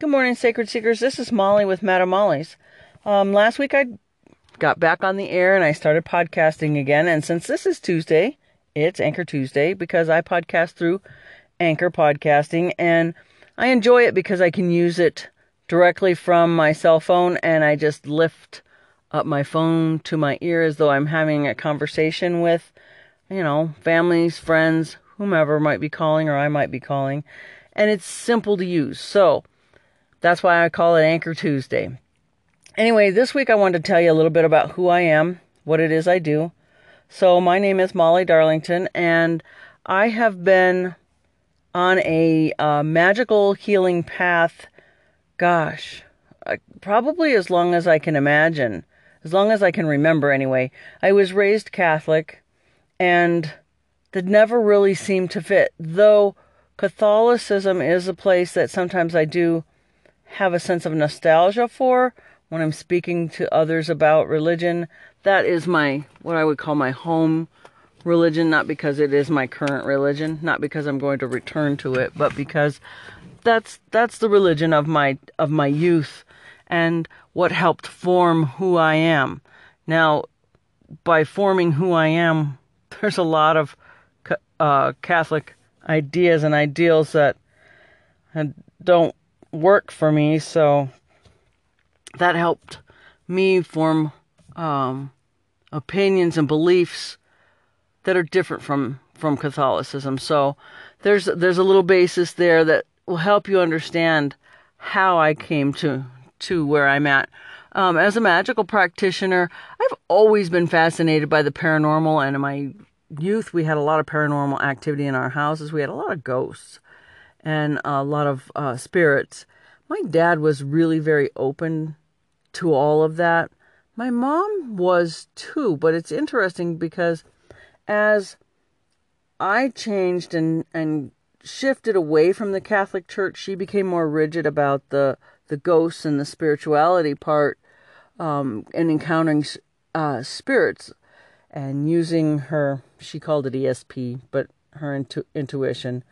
Good morning, Sacred Seekers. This is Molly with Madam Molly's. Last week I got back on the air and I started podcasting again. And since this is Tuesday, it's Anchor Tuesday because I podcast through Anchor Podcasting. And I enjoy it because I can use it directly from my cell phone and I just lift up my phone to my ear as though I'm having a conversation with, families, friends, whomever might be calling or I might be calling. And it's simple to use. So that's why I call it Anchor Tuesday. Anyway, this week I wanted to tell you a little bit about who I am, what it is I do. So my name is Molly Darlington, and I have been on a magical healing path, probably as long as I can imagine, as long as I can remember anyway. I was raised Catholic, and that never really seemed to fit, though Catholicism is a place that sometimes I do have a sense of nostalgia for when I'm speaking to others about religion. That is what I would call my home religion, not because it is my current religion, not because I'm going to return to it, but because that's the religion of my youth and what helped form who I am. Now, by forming who I am, there's a lot of Catholic ideas and ideals that don't work for me, so that helped me form opinions and beliefs that are different from Catholicism. So there's a little basis there that will help you understand how I came to where I'm at. As a magical practitioner, I've always been fascinated by the paranormal, and in my youth we had a lot of paranormal activity in our houses. We had a lot of ghosts and a lot of spirits. My dad was really very open to all of that. My mom was too, but it's interesting because as I changed and shifted away from the Catholic Church, she became more rigid about the ghosts and the spirituality part, and encountering spirits and using her, she called it ESP, but her intuition.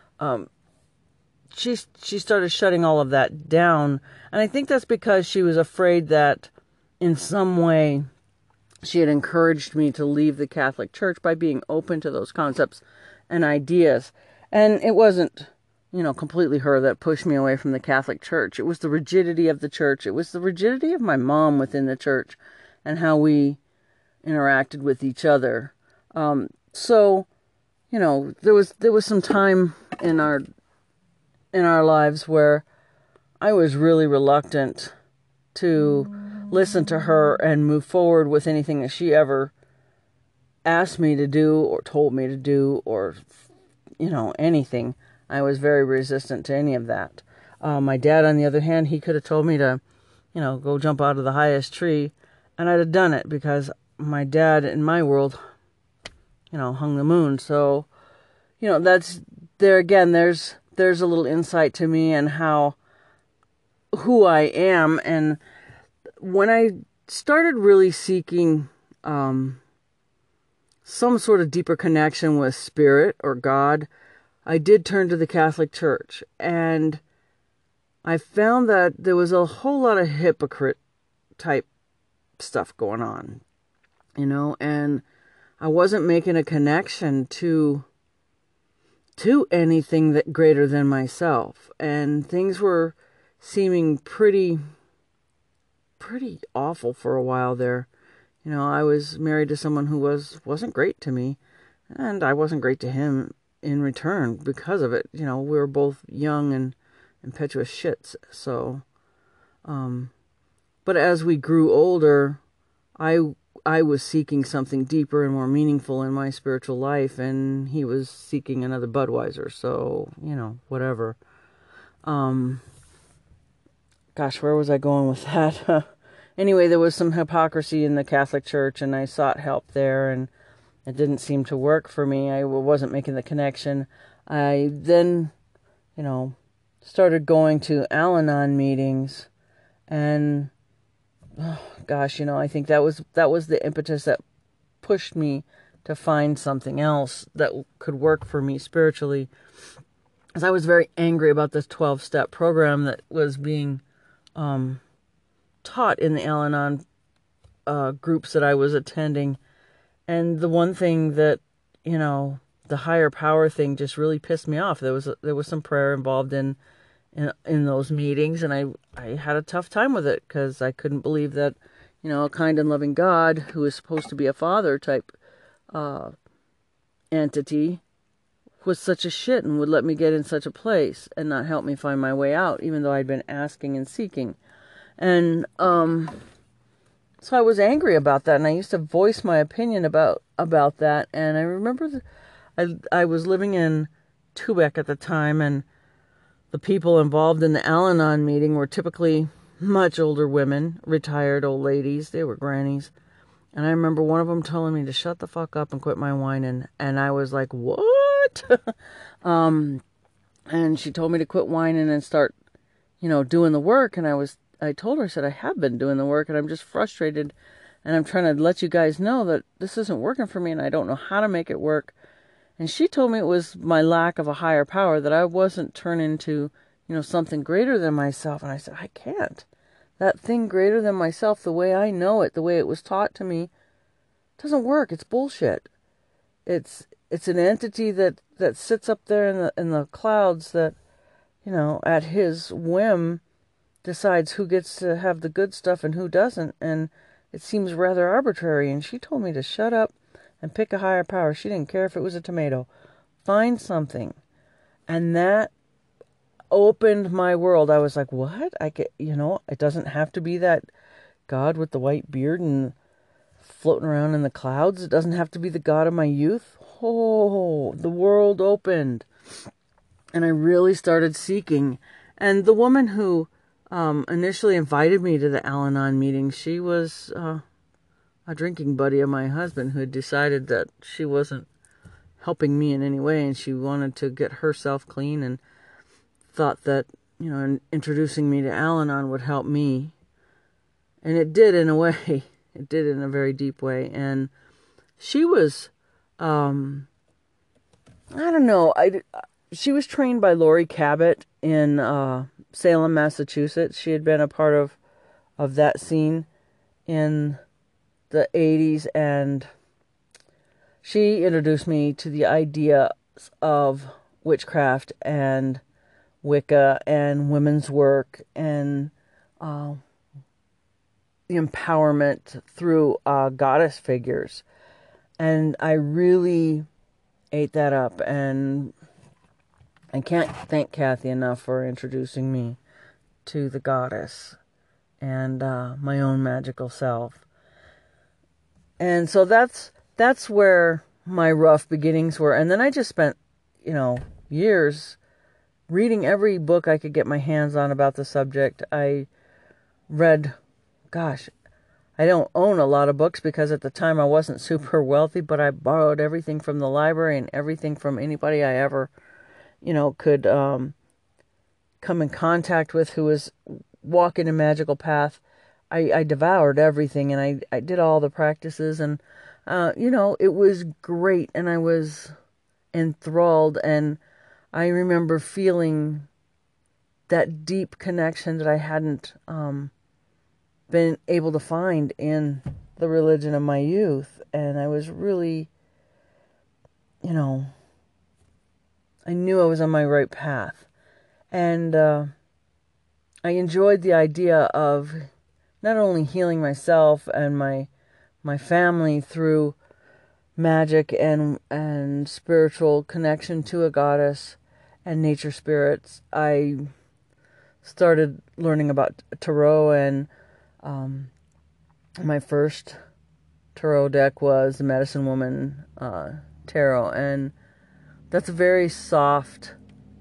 She started shutting all of that down. And I think that's because she was afraid that in some way she had encouraged me to leave the Catholic Church by being open to those concepts and ideas. And it wasn't, completely her that pushed me away from the Catholic Church. It was the rigidity of the church. It was the rigidity of my mom within the church and how we interacted with each other. So, there was some time in our lives where I was really reluctant to listen to her and move forward with anything that she ever asked me to do or told me to do or, anything. I was very resistant to any of that. My dad, on the other hand, he could have told me to, go jump out of the highest tree, and I'd have done it because my dad, in my world, hung the moon. So, that's there again. There's a little insight to me and who I am. And when I started really seeking some sort of deeper connection with spirit or God, I did turn to the Catholic Church. And I found that there was a whole lot of hypocrite type stuff going on, and I wasn't making a connection to anything that greater than myself, and things were seeming pretty awful for a while there. I was married to someone who wasn't great to me, and I wasn't great to him in return because of it. We were both young and impetuous shits. So, but as we grew older, I was seeking something deeper and more meaningful in my spiritual life, and he was seeking another Budweiser, so, whatever. Where was I going with that? Anyway, there was some hypocrisy in the Catholic Church, and I sought help there, and it didn't seem to work for me. I wasn't making the connection. I then, started going to Al-Anon meetings, and I think that was the impetus that pushed me to find something else that could work for me spiritually. I was very angry about this 12-step program that was being taught in the Al-Anon groups that I was attending. And the one thing that, the higher power thing just really pissed me off. There was some prayer involved in those meetings, and I had a tough time with it because I couldn't believe that, a kind and loving God who is supposed to be a father type entity was such a shit and would let me get in such a place and not help me find my way out, even though I'd been asking and seeking. And so I was angry about that, and I used to voice my opinion about that. And I remember I was living in Tubec at the time, and the people involved in the Al-Anon meeting were typically much older women, retired old ladies. They were grannies. And I remember one of them telling me to shut the fuck up and quit my whining. And I was like, what? And she told me to quit whining and start, doing the work. And I told her, I said, I have been doing the work and I'm just frustrated. And I'm trying to let you guys know that this isn't working for me and I don't know how to make it work. And she told me it was my lack of a higher power, that I wasn't turning into, something greater than myself. And I said, I can't. That thing greater than myself, the way I know it, the way it was taught to me, doesn't work. It's bullshit. It's an entity that sits up there in the clouds that, at his whim decides who gets to have the good stuff and who doesn't. And it seems rather arbitrary. And she told me to shut up and pick a higher power. She didn't care if it was a tomato. Find something. And that opened my world. I was like, what? It doesn't have to be that God with the white beard and floating around in the clouds. It doesn't have to be the God of my youth. Oh, the world opened. And I really started seeking. And the woman who initially invited me to the Al-Anon meeting, she was a drinking buddy of my husband who had decided that she wasn't helping me in any way and she wanted to get herself clean and thought that, introducing me to Al-Anon would help me. And it did in a way. It did in a very deep way. And she was, I don't know, she was trained by Lori Cabot in Salem, Massachusetts. She had been a part of that scene in the 80s, and she introduced me to the idea of witchcraft and Wicca and women's work and the empowerment through goddess figures. And I really ate that up, and I can't thank Kathy enough for introducing me to the goddess and my own magical self. And so that's where my rough beginnings were. And then I just spent, years reading every book I could get my hands on about the subject. I read, I don't own a lot of books because at the time I wasn't super wealthy, but I borrowed everything from the library and everything from anybody I ever, could come in contact with who was walking a magical path. I devoured everything, and I did all the practices, and, it was great, and I was enthralled, and I remember feeling that deep connection that I hadn't been able to find in the religion of my youth. And I was really, I knew I was on my right path. And I enjoyed the idea of not only healing myself and my family through magic and spiritual connection to a goddess and nature spirits. I started learning about tarot, and my first tarot deck was the Medicine Woman Tarot, and that's a very soft,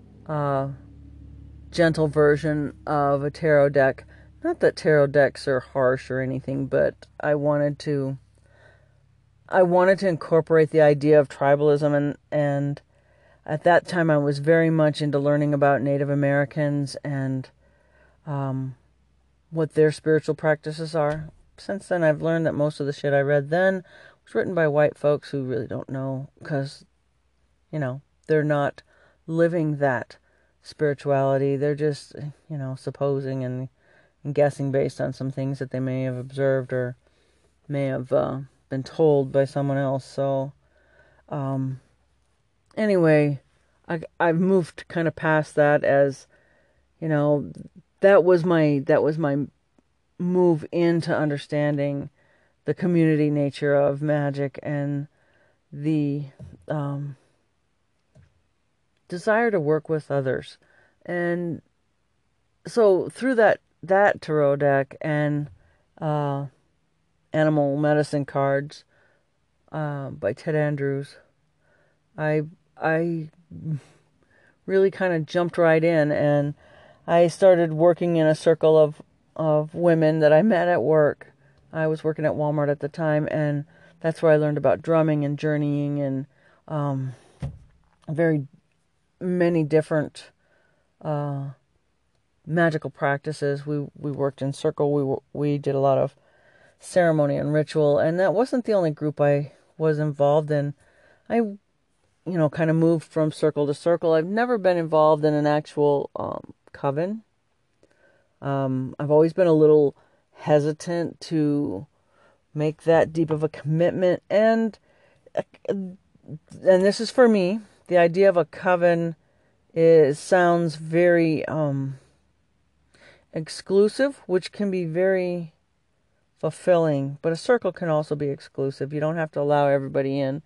gentle version of a tarot deck. Not that tarot decks are harsh or anything, but I wanted to incorporate the idea of tribalism, and at that time I was very much into learning about Native Americans and what their spiritual practices are. Since then I've learned that most of the shit I read then was written by white folks who really don't know, because, they're not living that spirituality. They're just, supposing and guessing based on some things that they may have observed or may have been told by someone else. So, anyway, I've moved kind of past that, as that was my move into understanding the community nature of magic and the desire to work with others. And so through that tarot deck and animal medicine cards by Ted Andrews, I really kind of jumped right in, and I started working in a circle of women that I met at work. I was working at Walmart at the time, and that's where I learned about drumming and journeying and very many different magical practices. We worked in circle. We did a lot of ceremony and ritual, and that wasn't the only group I was involved in. I kind of moved from circle to circle. I've never been involved in an actual coven. I've always been a little hesitant to make that deep of a commitment, and this is for me. The idea of a coven sounds very exclusive, which can be very fulfilling, but a circle can also be exclusive. You don't have to allow everybody in.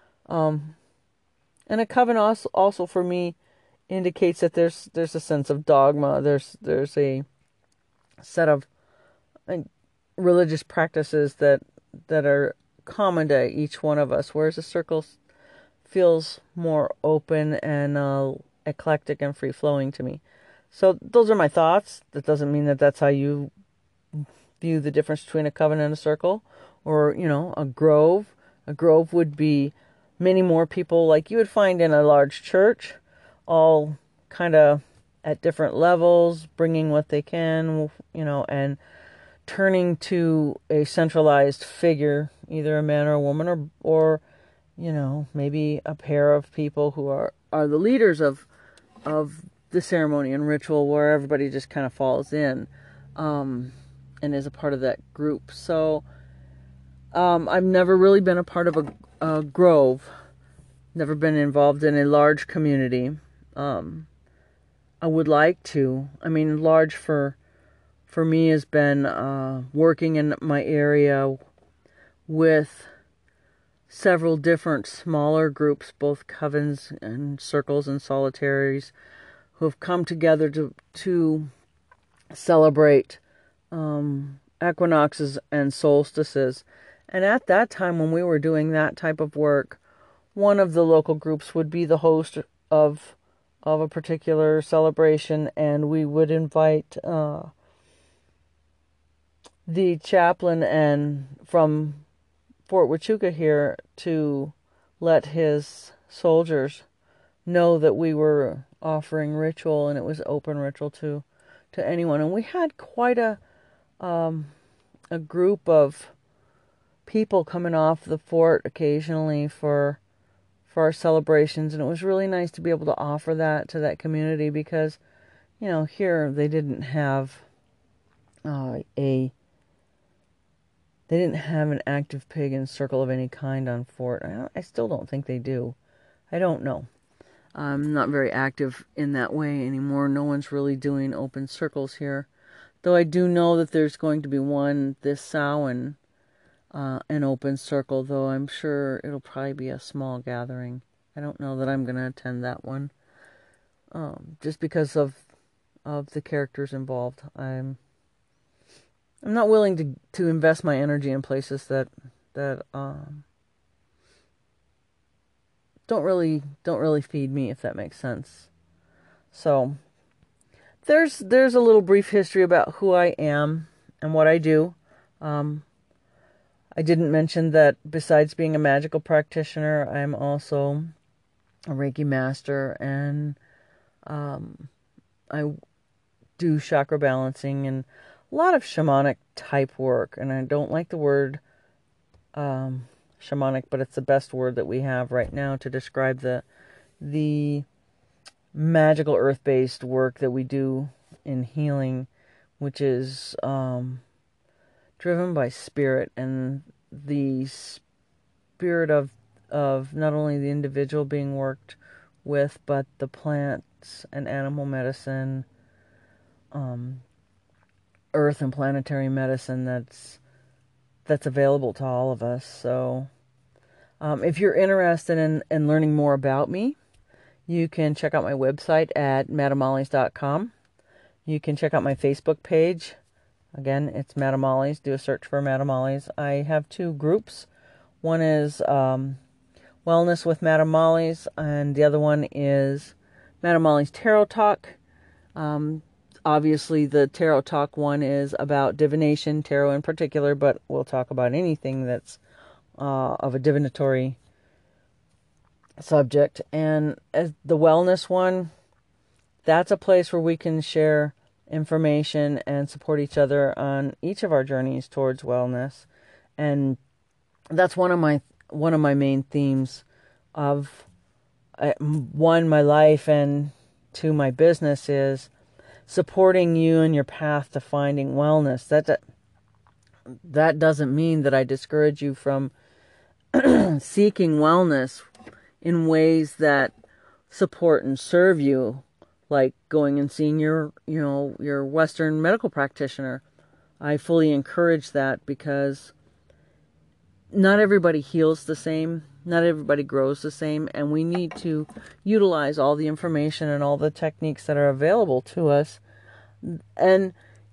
And a coven also for me indicates that there's a sense of dogma. There's a set of religious practices that are common to each one of us, whereas a circle feels more open and eclectic and free-flowing to me. So those are my thoughts. That doesn't mean that that's how you view the difference between a coven and a circle, or a grove. A grove would be many more people like you would find in a large church, all kind of at different levels, bringing what they can, and turning to a centralized figure, either a man or a woman, or maybe a pair of people who are the leaders of the ceremony and ritual, where everybody just kind of falls in and is a part of that group. So I've never really been a part of a grove, never been involved in a large community. I would like to. I mean, large for me has been working in my area with several different smaller groups, both covens and circles and solitaries, who have come together to celebrate equinoxes and solstices. And at that time, when we were doing that type of work, one of the local groups would be the host of a particular celebration, and we would invite the chaplain and from Fort Huachuca here to let his soldiers know that we were offering ritual, and it was open ritual to anyone. And we had quite a group of people coming off the fort occasionally for our celebrations, and it was really nice to be able to offer that to that community, because here they didn't have an active pagan circle of any kind on fort. I still don't think they do. I don't know. I'm not very active in that way anymore. No one's really doing open circles here, though I do know that there's going to be one this Samhain, an open circle, though I'm sure it'll probably be a small gathering. I don't know that I'm going to attend that one, just because of the characters involved. I'm not willing to invest my energy in places that don't really feed me, if that makes sense. So there's a little brief history about who I am and what I do. I didn't mention that besides being a magical practitioner, I'm also a Reiki master, and I do chakra balancing and a lot of shamanic type work. And I don't like the word shamanic, but it's the best word that we have right now to describe the magical earth-based work that we do in healing, which is driven by spirit, and the spirit of not only the individual being worked with, but the plants and animal medicine, earth and planetary medicine that's available to all of us. So if you're interested in learning more about me, you can check out my website at madamollies.com. You can check out my Facebook page. Again, it's Madam Ollies. Do a search for Madam Ollies. I have 2 groups. One is Wellness with Madam Ollies, and the other one is Madam Ollies Tarot Talk. Obviously, the Tarot Talk one is about divination, tarot in particular, but we'll talk about anything that's of a divinatory subject. And as the wellness one, that's a place where we can share information and support each other on each of our journeys towards wellness. And that's one of my main themes of 1, my life, and 2, my business, is supporting you in your path to finding wellness. That doesn't mean that I discourage you from seeking wellness in ways that support and serve you, like going and seeing your Western medical practitioner. I fully encourage that, because not everybody heals the same, not everybody grows the same, and we need to utilize all the information and all the techniques that are available to us, and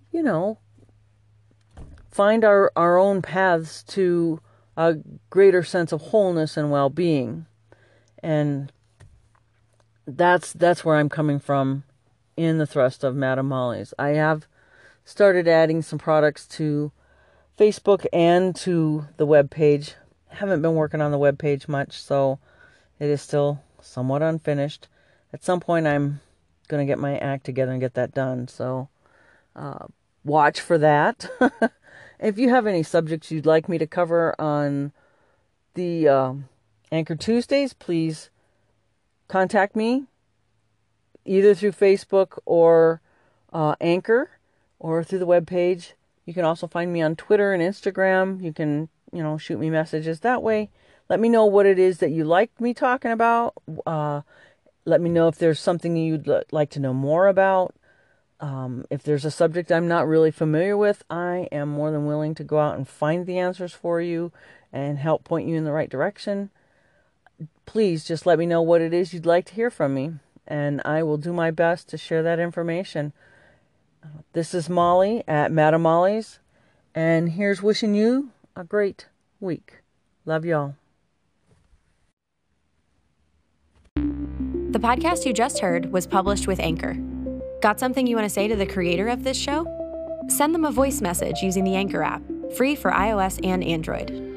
find our own paths to a greater sense of wholeness and well-being. And that's where I'm coming from in the thrust of Madam Ollies. I have started adding some products to Facebook and to the webpage. Haven't been working on the webpage much, so it is still somewhat unfinished. At some point, I'm going to get my act together and get that done. So watch for that. If you have any subjects you'd like me to cover on the Anchor Tuesdays, please contact me either through Facebook or Anchor, or through the webpage. You can also find me on Twitter and Instagram. You can, shoot me messages that way. Let me know what it is that you like me talking about. Let me know if there's something you'd like to know more about. If there's a subject I'm not really familiar with, I am more than willing to go out and find the answers for you and help point you in the right direction. Please just let me know what it is you'd like to hear from me, and I will do my best to share that information. This is Molly at Madam Ollies, and here's wishing you a great week. Love y'all. The podcast you just heard was published with Anchor. Got something you want to say to the creator of this show? Send them a voice message using the Anchor app, free for iOS and Android.